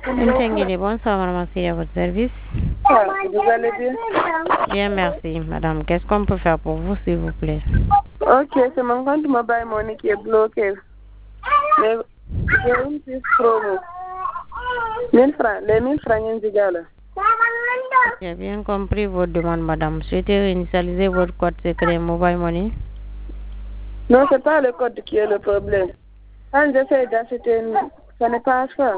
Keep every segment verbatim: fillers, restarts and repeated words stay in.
Mtengili, bonsoir, madame, c'est à votre service. Ah, vous allez bien? Bien, merci, madame. Qu'est-ce qu'on peut faire pour vous, s'il vous plaît? Ok, c'est mon compte mobile money qui est bloqué. Mais j'ai une petite promo. mille francs, les mille francs, il y a là. J'ai bien compris votre demande, madame. Souhaitez initialiser votre code secret mobile money? Non, c'est pas le code qui est le problème. Quand j'essaie d'acheter, ça n'est pas ça.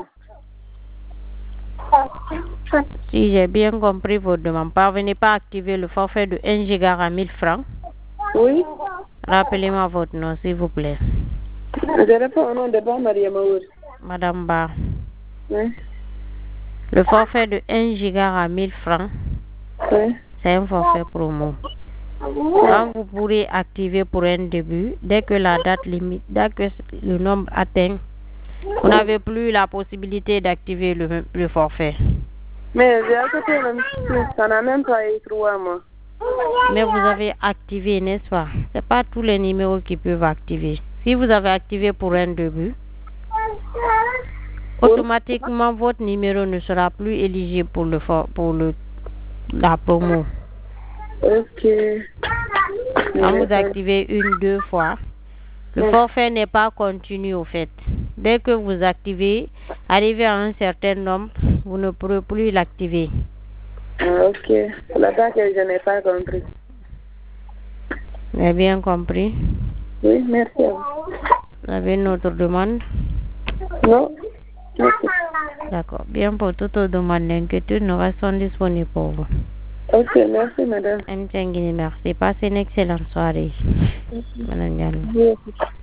Si j'ai bien compris votre demande, parvenez pas à activer le forfait de un giga à mille francs? Oui. Rappelez-moi votre nom, s'il vous plaît. Je réponds au nom de Ba Maria Maour. Madame Ba. Oui. Le forfait de un giga à mille francs, Oui. c'est un forfait promo. Quand vous pourrez activer pour un début, dès que la date limite, dès que le nombre atteint, vous n'avez plus la possibilité d'activer le, le forfait. Mais j'ai acheté même plus, ça n'a même pas eu trois mois. Mais vous avez activé, n'est-ce pas? Ce n'est pas tous les numéros qui peuvent activer. Si vous avez activé pour un début, automatiquement votre numéro ne sera plus éligible pour le for- pour le la promo. Ok. Quand vous activez une, deux fois, le forfait n'est pas continu au fait. Dès que vous activez, arrivé à un certain nombre, vous ne pourrez plus l'activer. Ah, ok. C'est là-bas que je n'ai pas compris. Vous avez bien compris? Oui, merci à vous. Vous avez une autre demande? Non, merci. D'accord. Bien, pour toute autre demande d'inquiétude, nous restons disponibles pour vous. Ok, merci madame. M. Tchengini, merci. Passez une excellente soirée. Madame Diallo. Merci.